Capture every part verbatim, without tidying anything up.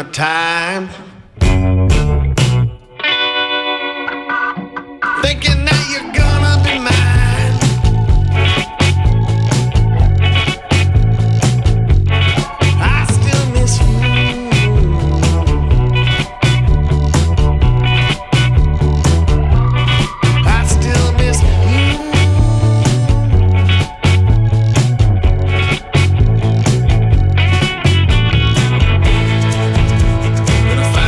time. Thinking that you're gonna be mine. I still miss you. I still miss you. But if I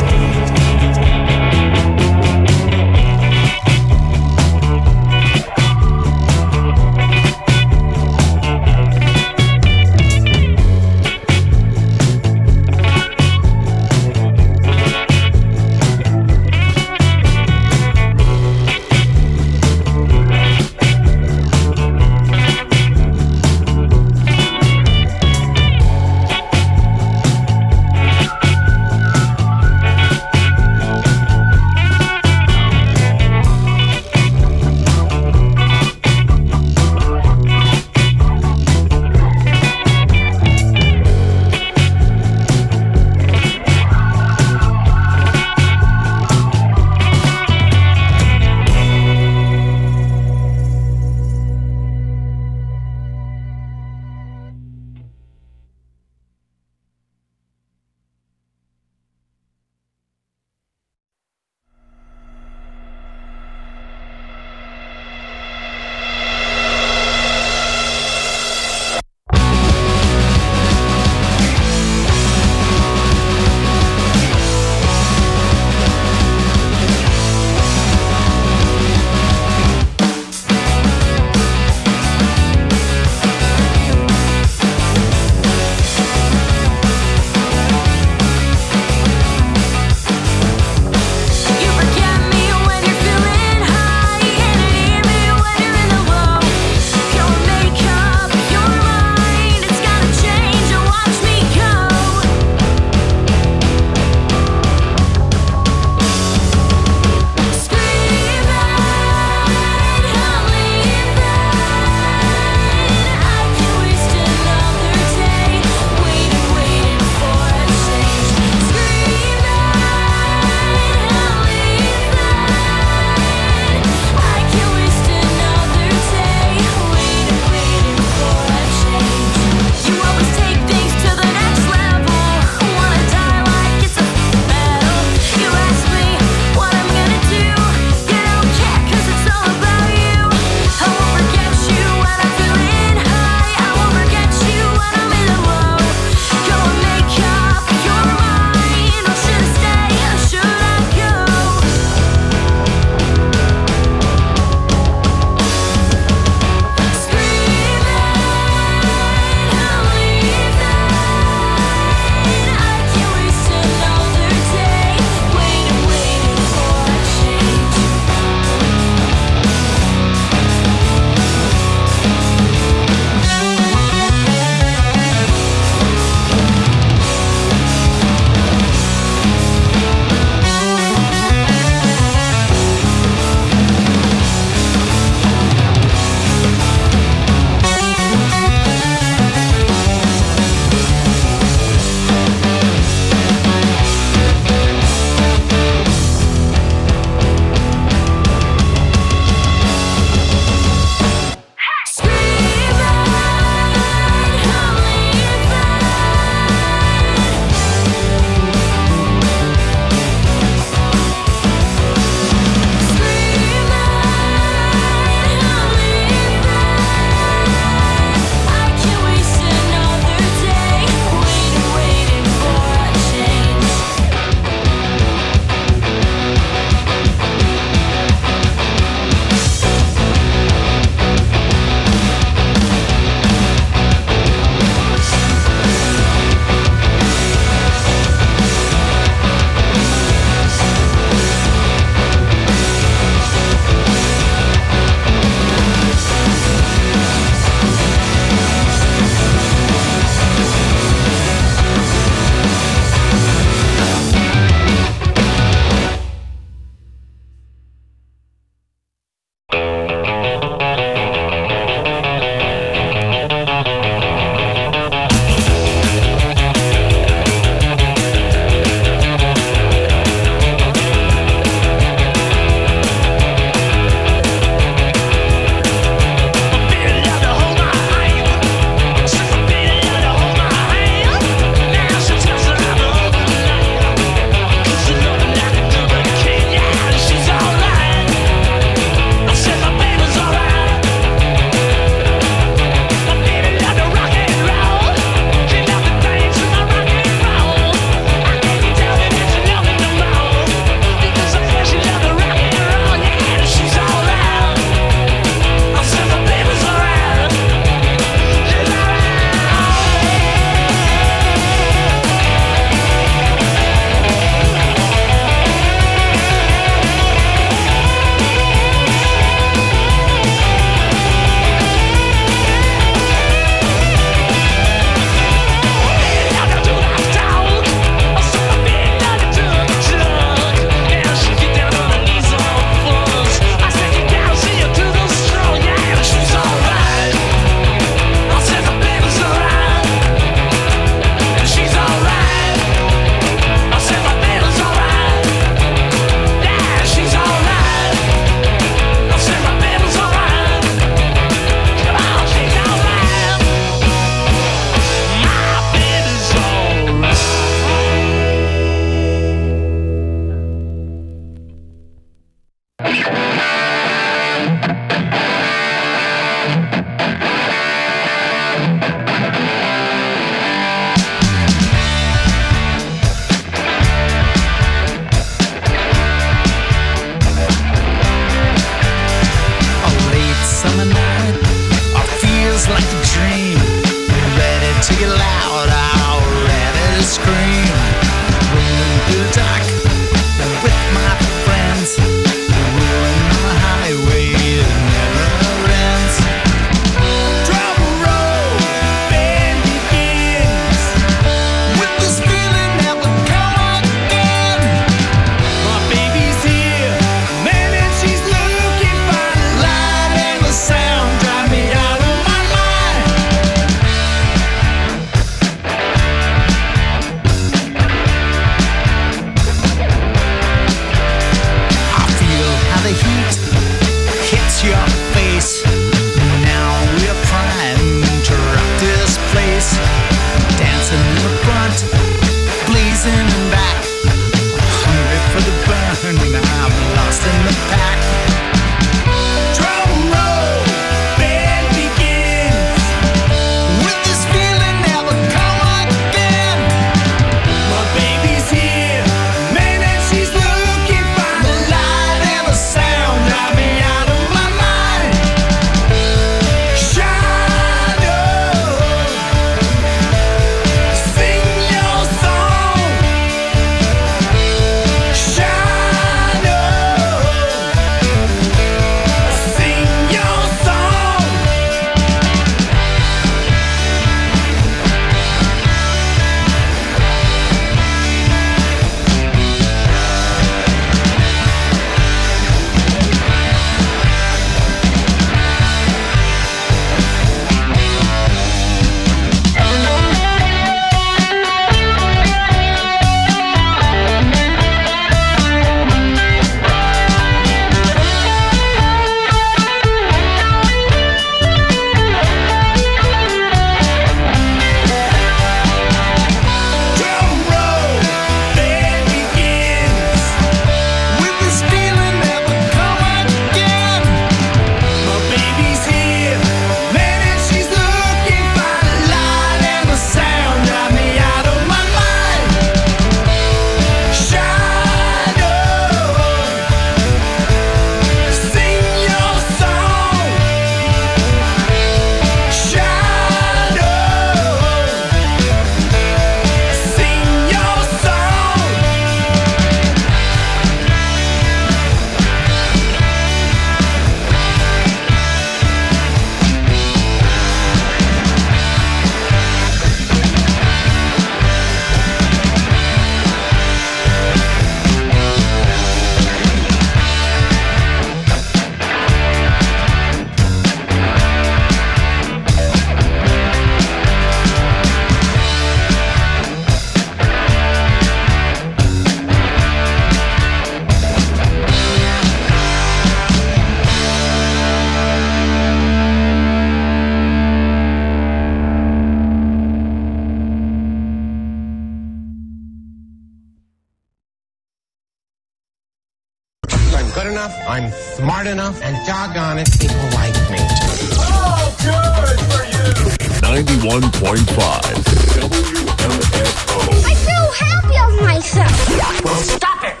good enough, I'm smart enough, and doggone it, people like me. Oh, good for you! ninety-one point five W M F O. I feel happy of myself. Well, stop it!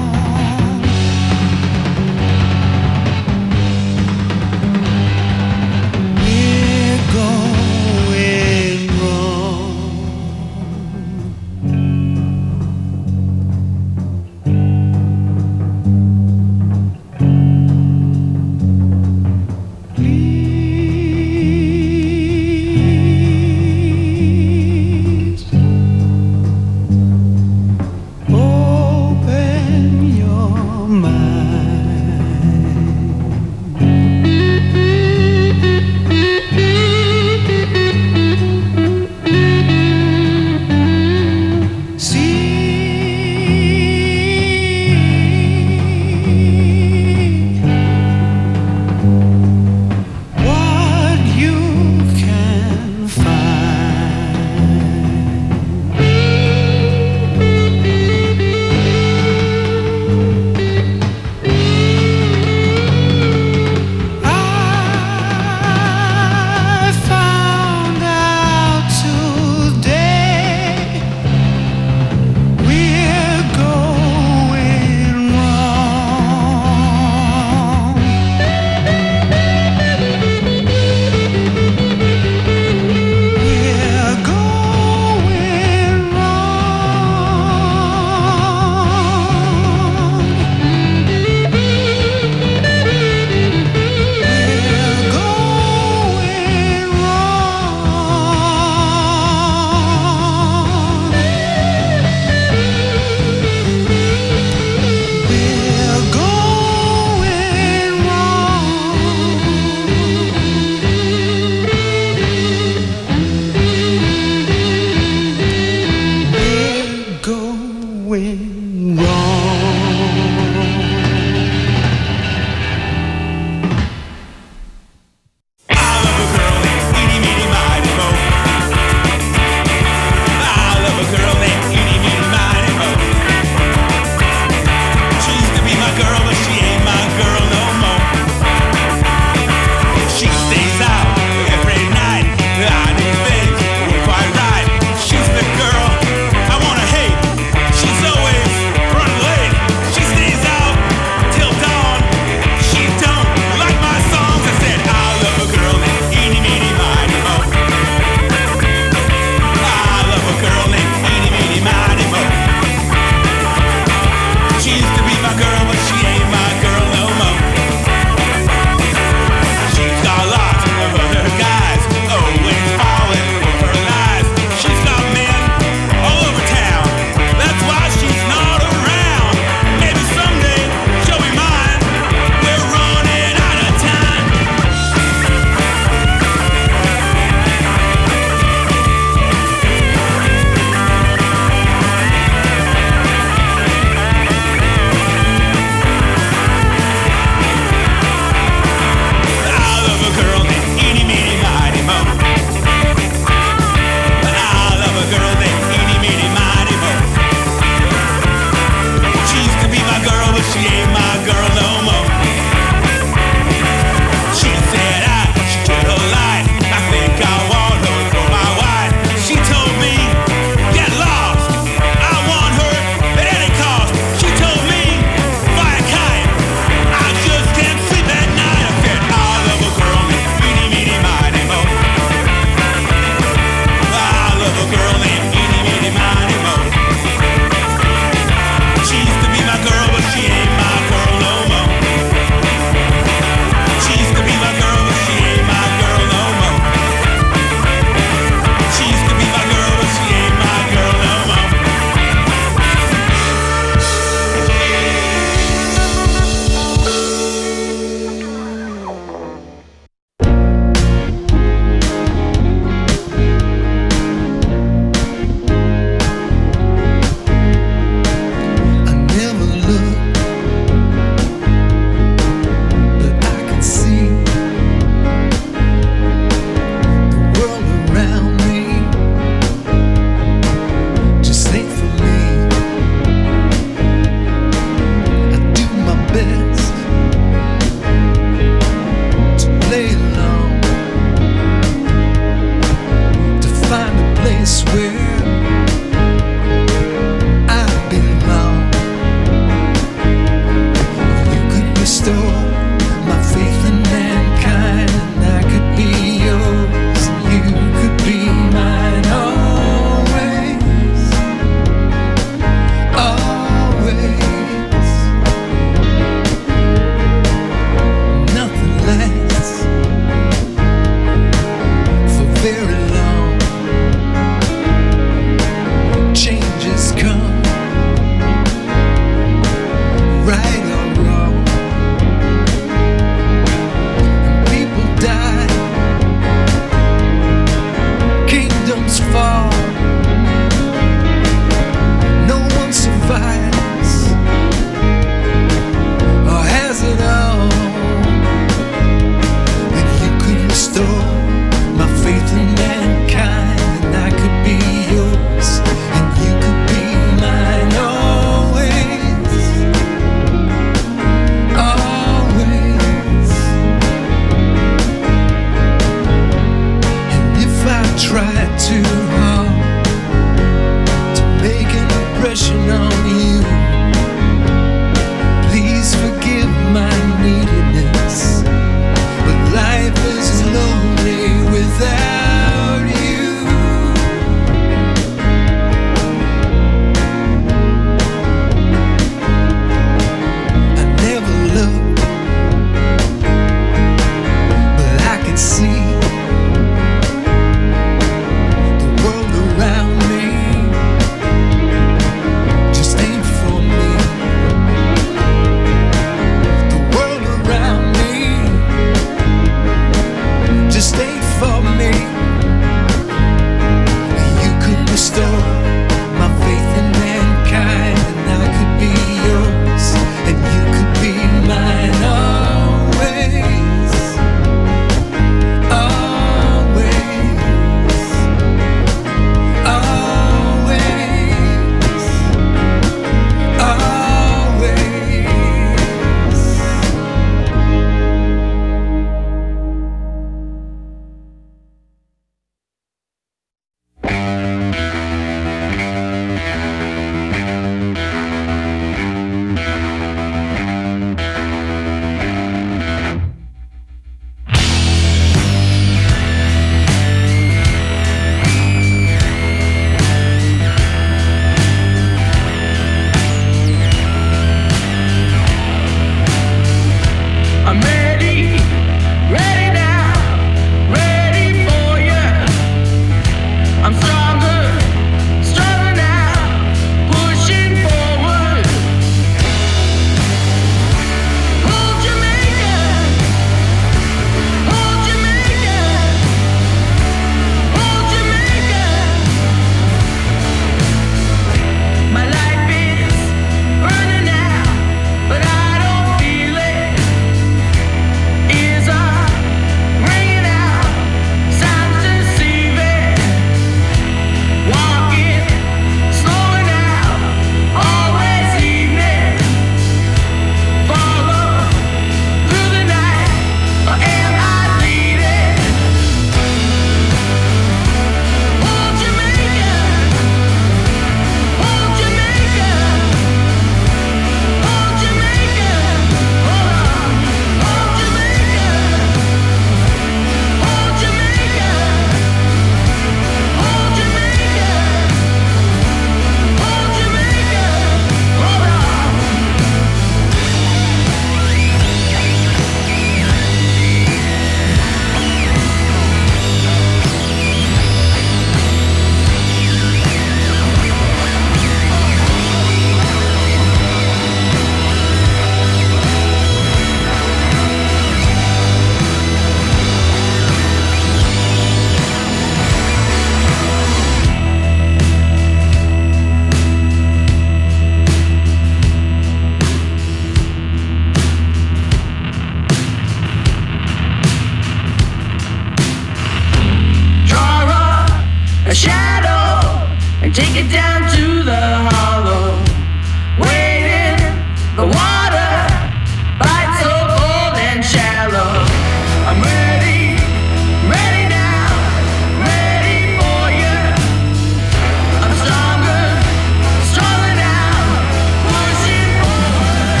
shadow and take it down to the hollow. Waiting, the water bites so cold and shallow. I'm ready, ready now, ready for you. I'm stronger, stronger now, pushing forward.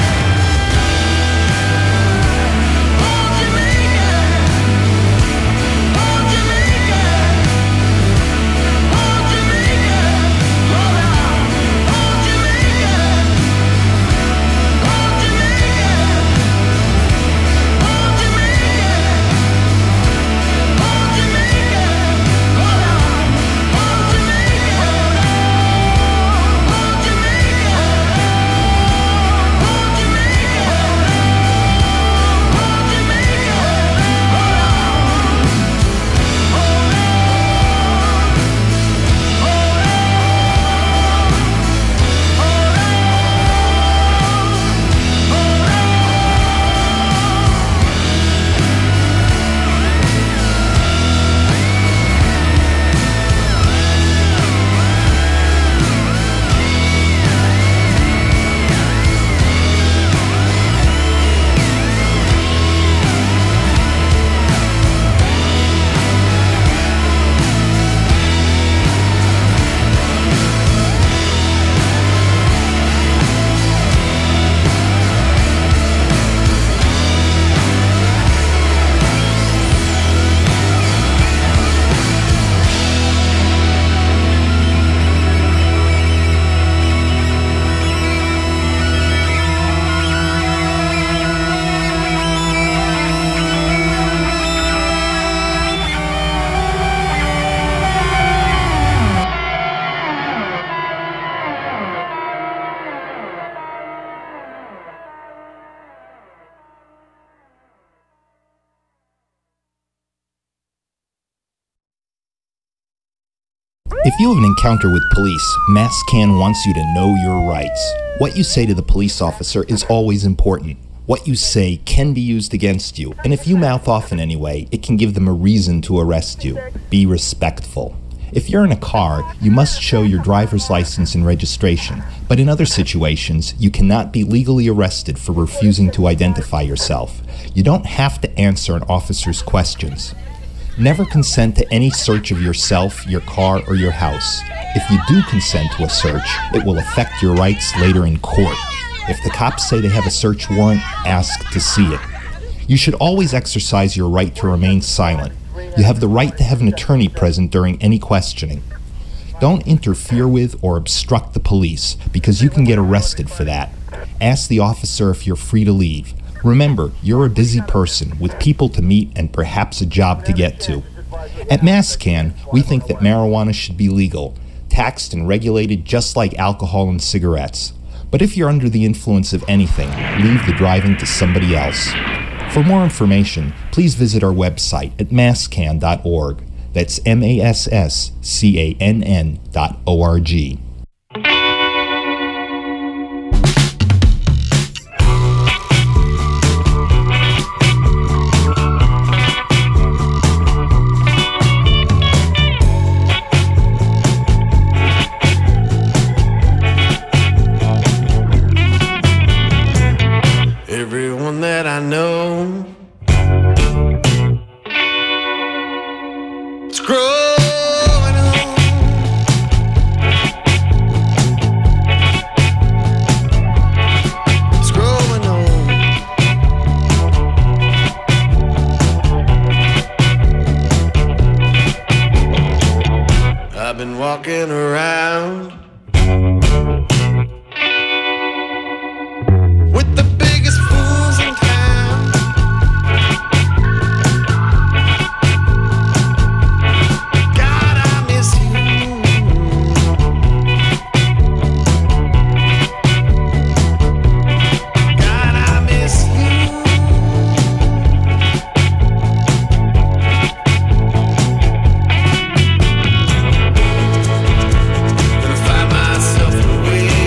Oh, Jamaica, oh, Jamaica, oh, Jamaica, hold on, oh, Jamaica, oh, Jamaica, oh, Jamaica, oh, Jamaica, hold on, oh, Jamaica, oh, Jamaica, oh, Jamaica, oh, Jamaica, If you have an encounter with police, MassCan wants you to know your rights. What you say to the police officer is always important. What you say can be used against you, and if you mouth off in any way, it can give them a reason to arrest you. Be respectful. If you're in a car, you must show your driver's license and registration, but in other situations, you cannot be legally arrested for refusing to identify yourself. You don't have to answer an officer's questions. Never consent to any search of yourself, your car, or your house. If you do consent to a search, it will affect your rights later in court. If the cops say they have a search warrant, ask to see it. You should always exercise your right to remain silent. You have the right to have an attorney present during any questioning. Don't interfere with or obstruct the police, because you can get arrested for that. Ask the officer if you're free to leave. Remember, you're a busy person with people to meet and perhaps a job to get to. At MassCan, we think that marijuana should be legal, taxed and regulated just like alcohol and cigarettes. But if you're under the influence of anything, leave the driving to somebody else. For more information, please visit our website at masscan dot org. That's M A S S C A N N dot O R G. Everyone that I know is growing old. It's growing old. I've been walking around with the biggest fools in town. God, I miss you. God, I miss you. Gonna find myself a way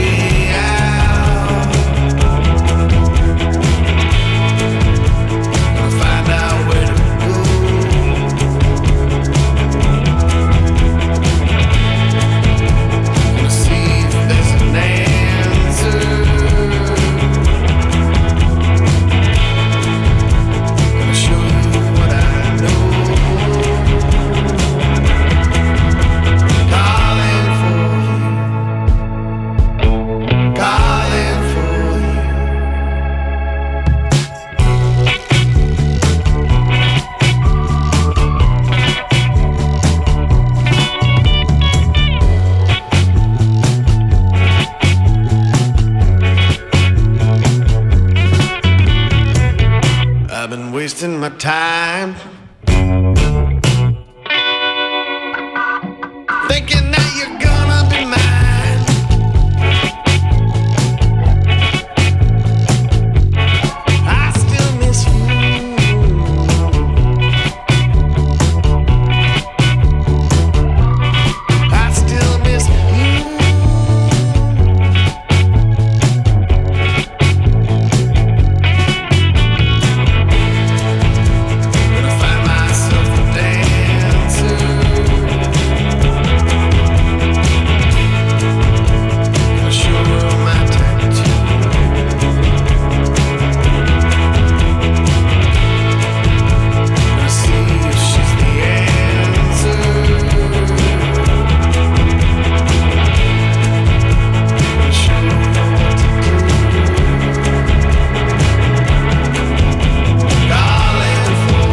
my time, thinking that you're gonna be mine. I still miss you. I still miss you. Gonna find myself a dancer. Gonna show her my tattoo. Gonna see if she's the answer. Gonna show her what to do. Calling for,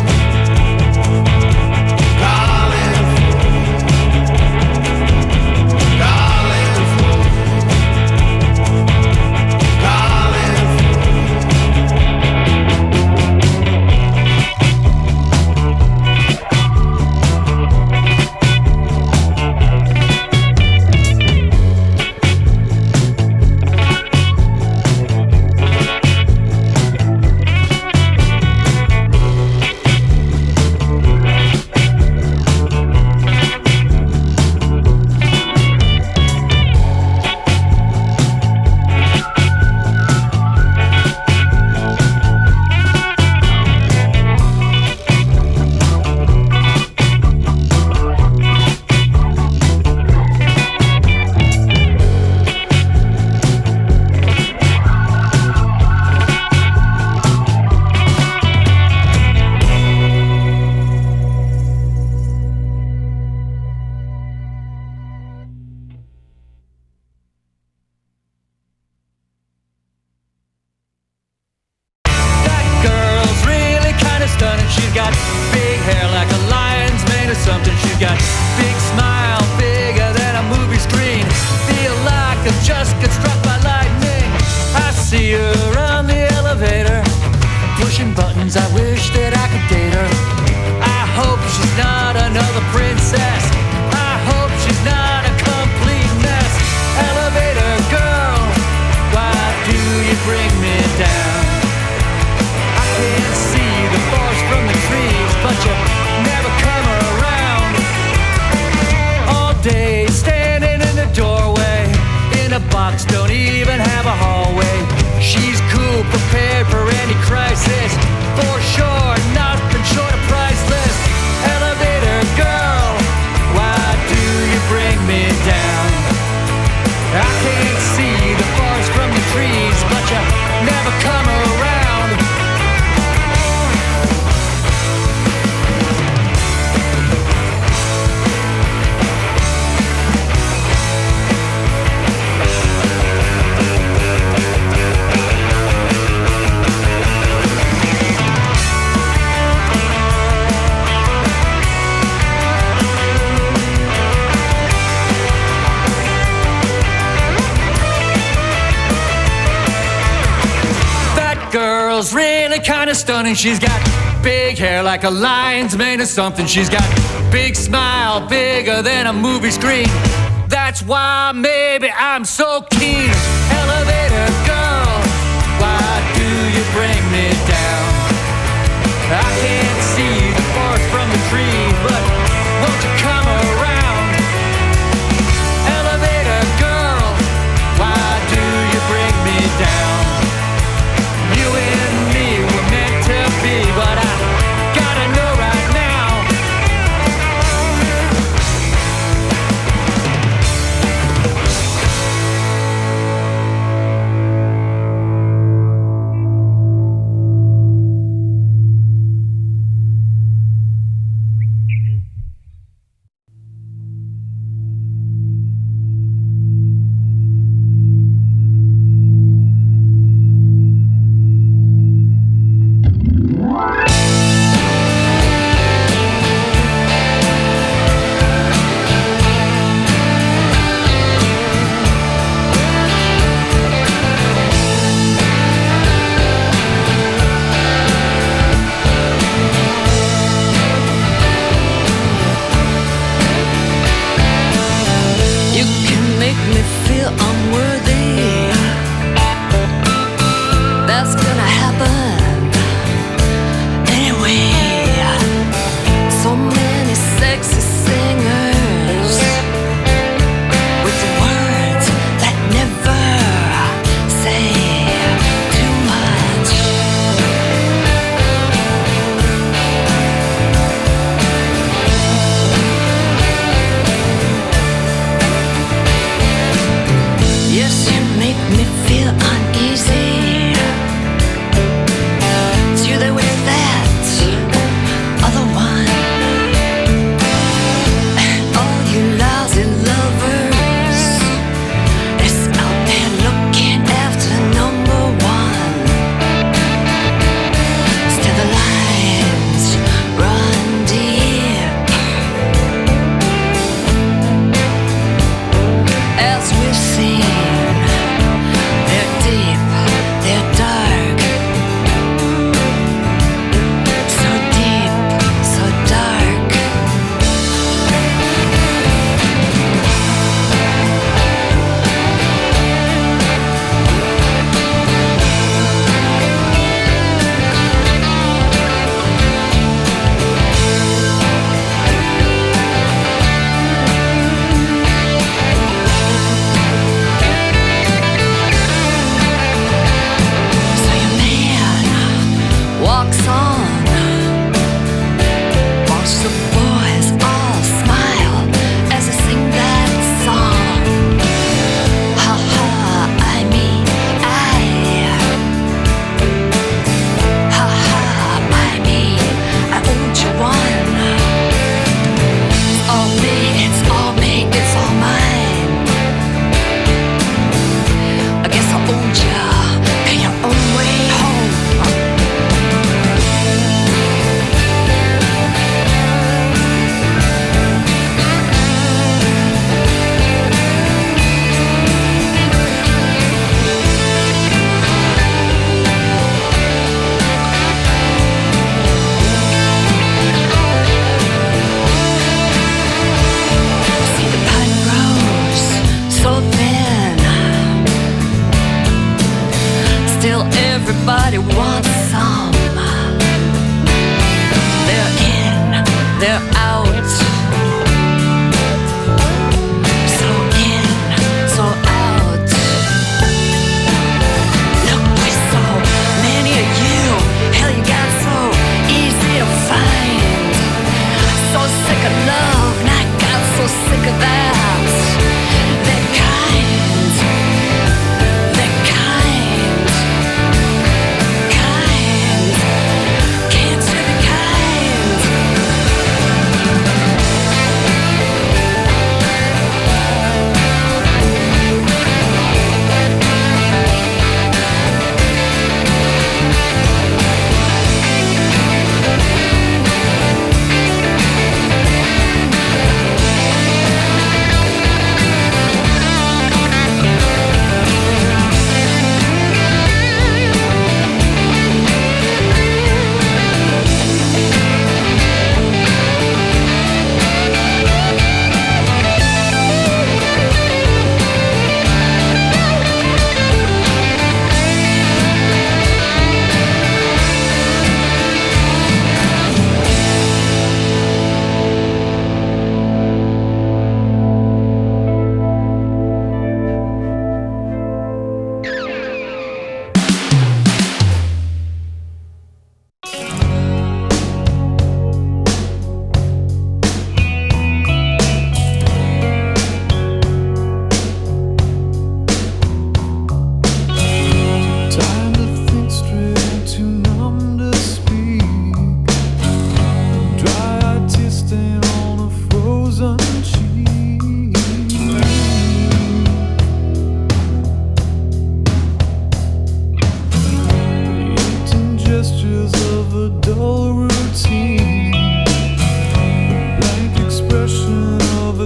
calling for, calling for, calling That girl's really kind of stunning. She's got big hair like a lion's mane or something. She's got big smile, bigger than a movie screen. Feel like I just got struck by lightning. I see her on the elevator, pushing buttons. I wish that I could date her. I hope she's not another princess. I hope she's not a complete mess. Elevator girl, why do you bring me down? I can't see the forest from the trees, but you never come around. All day standing in the doorway, in a box, don't even have a hallway. She's cool, prepared for any crisis, for sure, nothing short of priceless. Elevator girl, why do you bring me down? I can't see the forest from the trees, but you never come around. That girl's really kind of stunning. She's got big hair like a lion's mane or something. She's got big smile, bigger than a movie screen. That's why maybe I'm so keen. Elevator girl, why do you bring me down? I can't see the forest from the trees, but won't you come around? Elevator girl, why do you bring me down? You and me were meant to be, but I gotta know right now.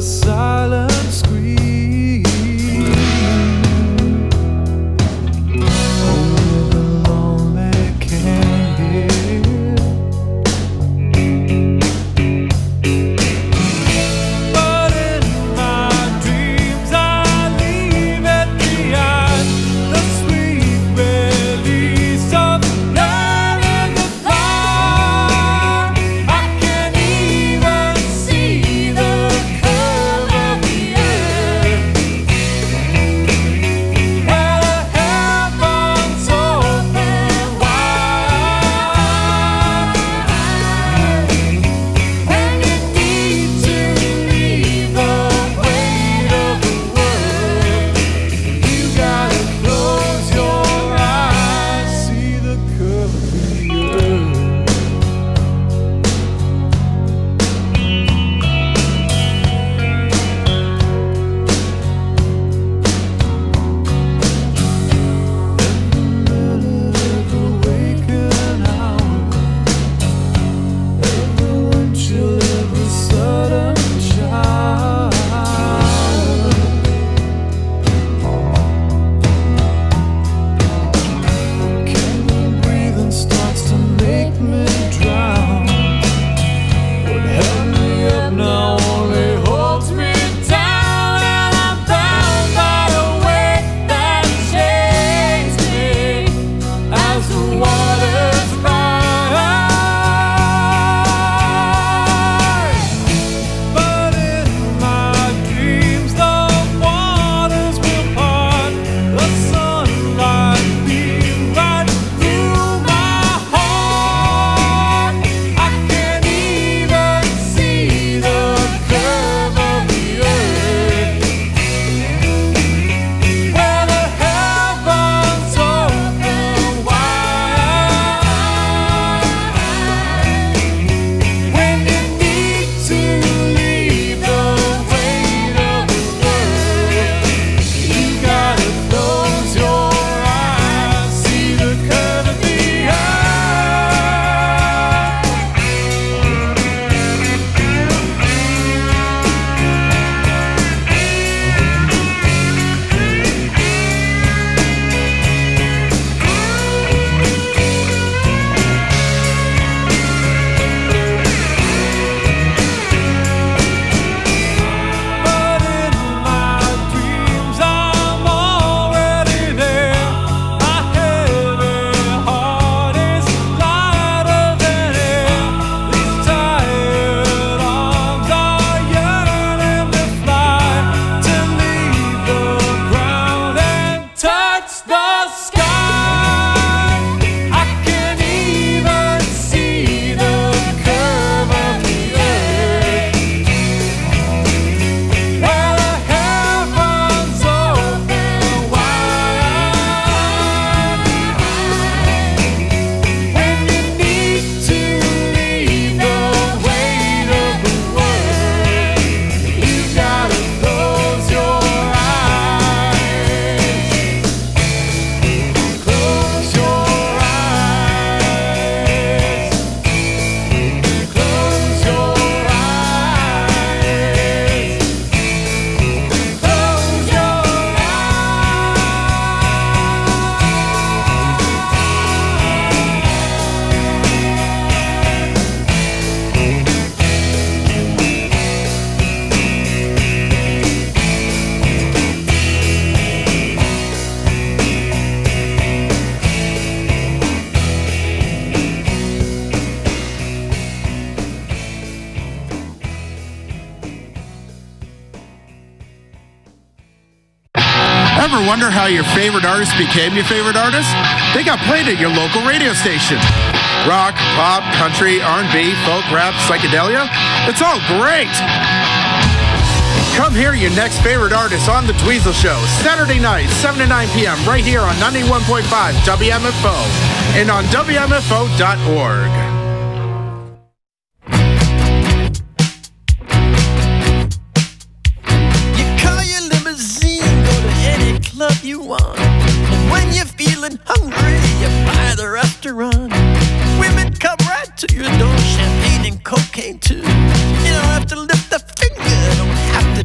silent scream. Only the lonely can hear. But in my dreams I leave it behind, the sweet release of love in the fire. I can't even see the curve of the earth, where the heavens open wide. When you need to leave the weight of the world, you gotta close your eyes, see the curve of the earth. Every waking hour, every wind chill, every sudden shower. Can't breathing starts to make me drown. What held me up now only holds me down, and I'm bound by a weight that shakes me as the waters rise. But in my dreams the waters will part, the sunlight beam right through my heart. I can't even see the curve of the earth, where the heavens open wide. When you need to leave the weight of the world, you gotta close your eyes, see the curve of the But in my dreams I'm already there. My heavy heart is lighter than air. These tired arms are yearning to fly, to leave the ground and touch the sky. I can't even see the curve of the earth, where the heavens open wide. When you need to leave the weight of the world, you gotta close your eyes, close your eyes, close your eyes, close your Ever wonder how your favorite artist became your favorite artist? They got played at your local radio station. Rock, pop, country, R and B, folk, rap, psychedelia. It's all great. Come hear your next favorite artist on The Dweezil Show, Saturday night, seven to nine p.m. right here on ninety-one point five W M F O and on W M F O dot org. You call your limousine, go to any club you want. When you're feeling hungry, you buy the restaurant. Women come right to your door, champagne and cocaine too. You don't have to lift a finger, don't have to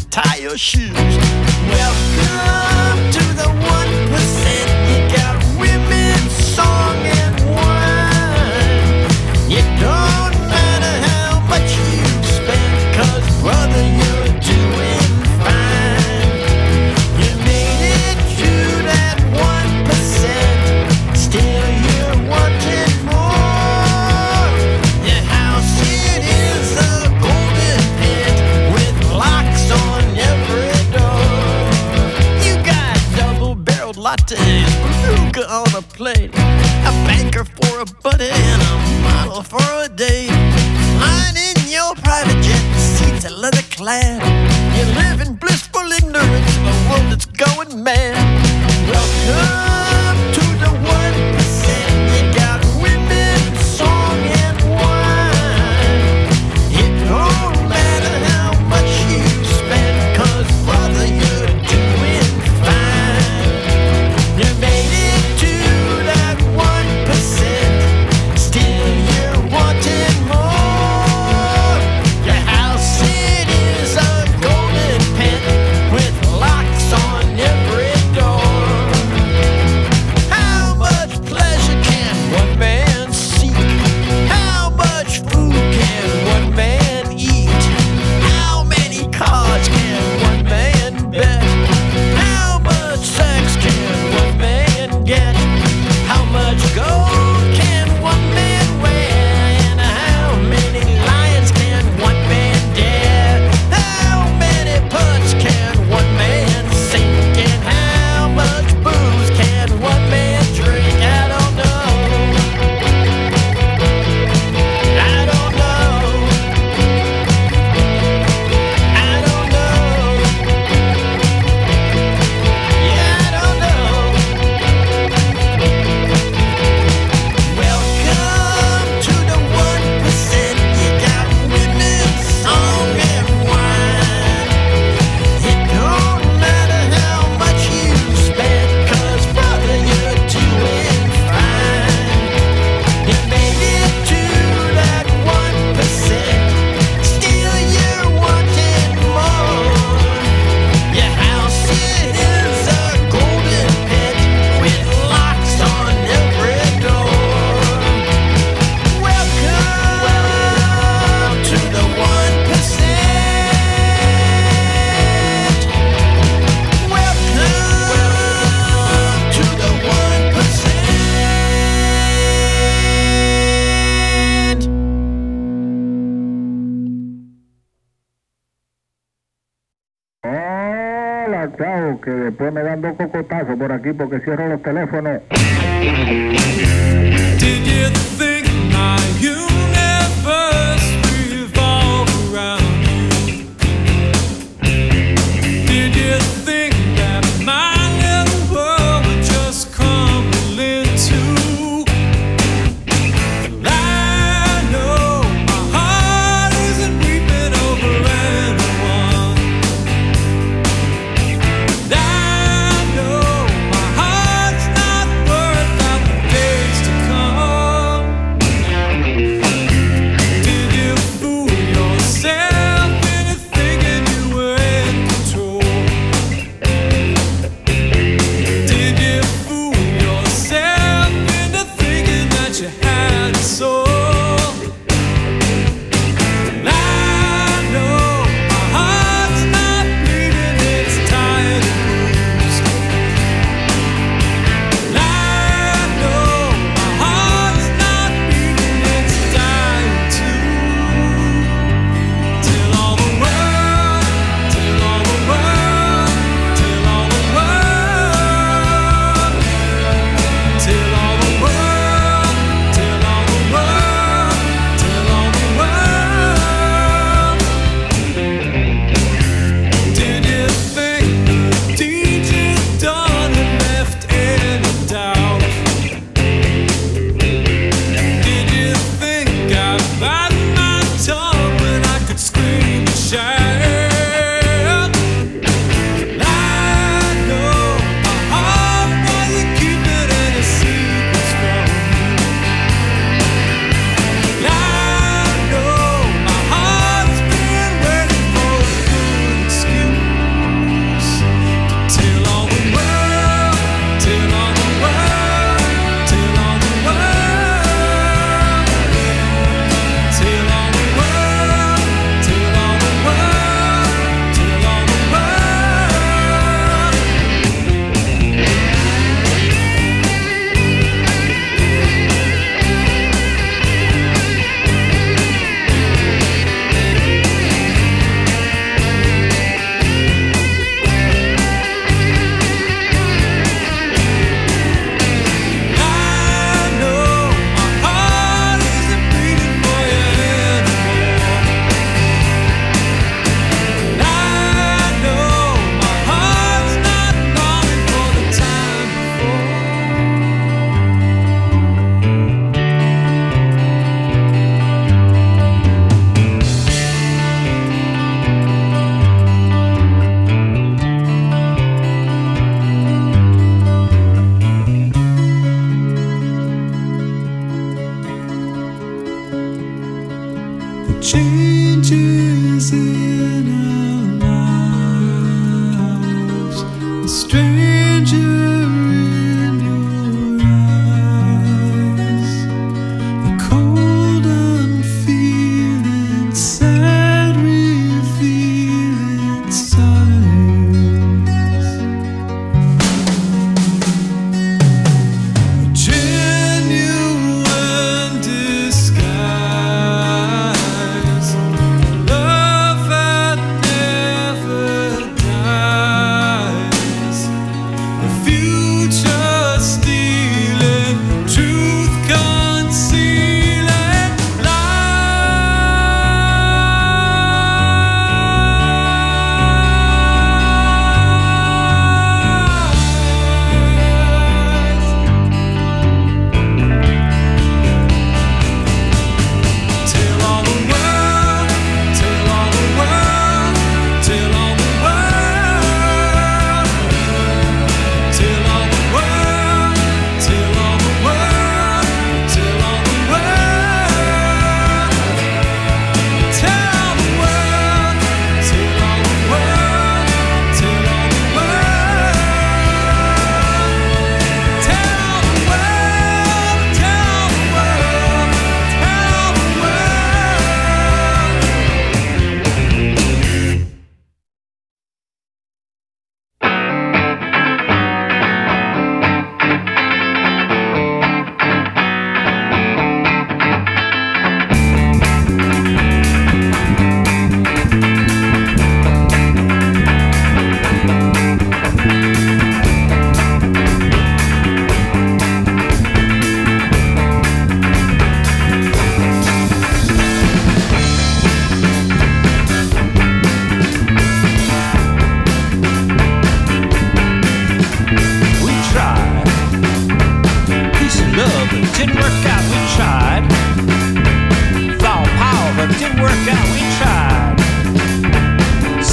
shoes. Welcome to the one percent. You got women, song, and wine. It don't matter how much you spend, 'cause brother, you're doing fine. You made it to that one percent. Still you're wanting more. Your house, it is a golden pit with locks on every door. You got double-barreled lattes, beluga on a plate, a banker for a buddy, and a model for a date. Lying in your private jet, seats are leather clad. You live in blissful ignorance of a world that's going mad. Welcome to the one percent. You got women, song, and wine. It don't matter how much you spend, 'cause brother, you're doing fine. You made it to that one percent. Still you're wanting more. Your house, it is a golden pit with locks on every door. How much pleasure can one man seek? How much food can one man eat? How many cards can one man bet? How much sex can one man get? How much gold can one man wear? And how many lions can one man dare? How many putts can one man sink? And how much booze can one man drink? I don't know. I don't know. I don't know. Yeah, I don't know. Welcome to the one percent. You got women, song, and wine. It don't matter how much you spend, 'cause brother, you're doing fine. You made it to that one percent. Still you're wanting more. Your house, it is a golden pit with locks on every door. Welcome to the one percent. Welcome to the one percent. Hola, chao, que después me dan dos cocotazos por aquí porque cierro los teléfonos. Did you think my universe revolved around you? Did you think that my little world would just crumble into? Well, I know my heart isn't weeping over anyone. And I know my heart's not worth out the days to come.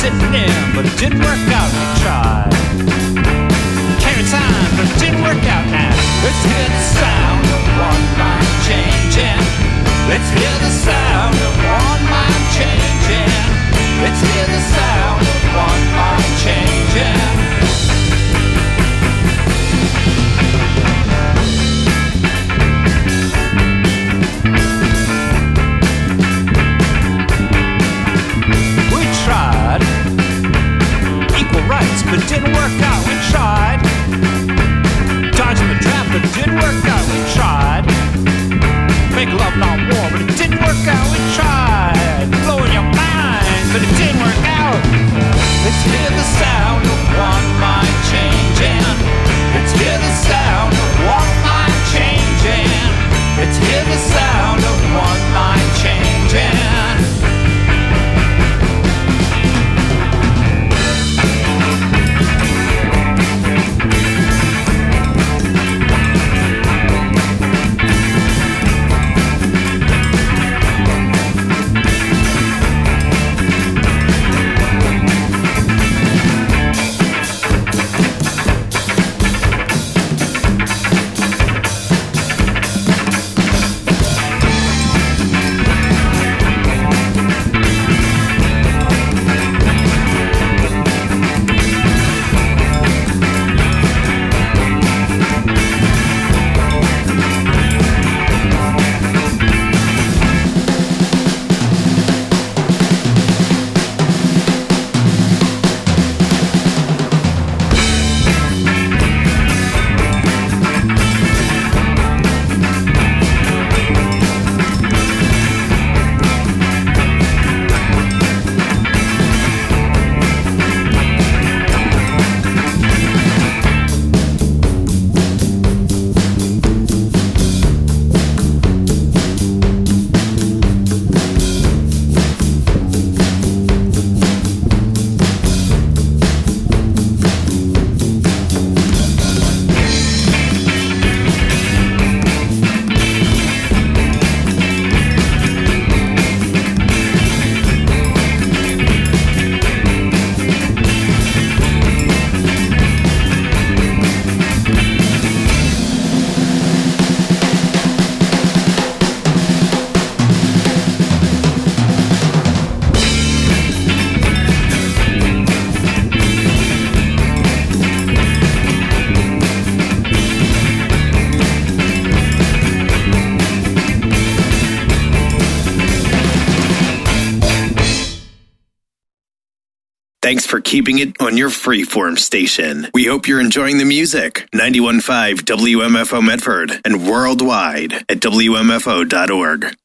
sitting in, but it didn't work out. We tried. Carry time, but it didn't work out. Now let's hear the sound of one mind changing. Let's hear the sound of one mind changing. Let's hear the sound of one mind changing. Rights, but it didn't work out. We tried. Dodging the draft, but it didn't work out. We tried. Make love, not war, but it didn't work out. We tried. Blowing your mind, but it didn't work out. Let's hear the sound of one mind changing. Let's hear the sound of one mind changing. Let's hear the sound of one mind changing. Thanks for keeping it on your freeform station. We hope you're enjoying the music. ninety-one point five W M F O Medford and worldwide at W M F O dot org.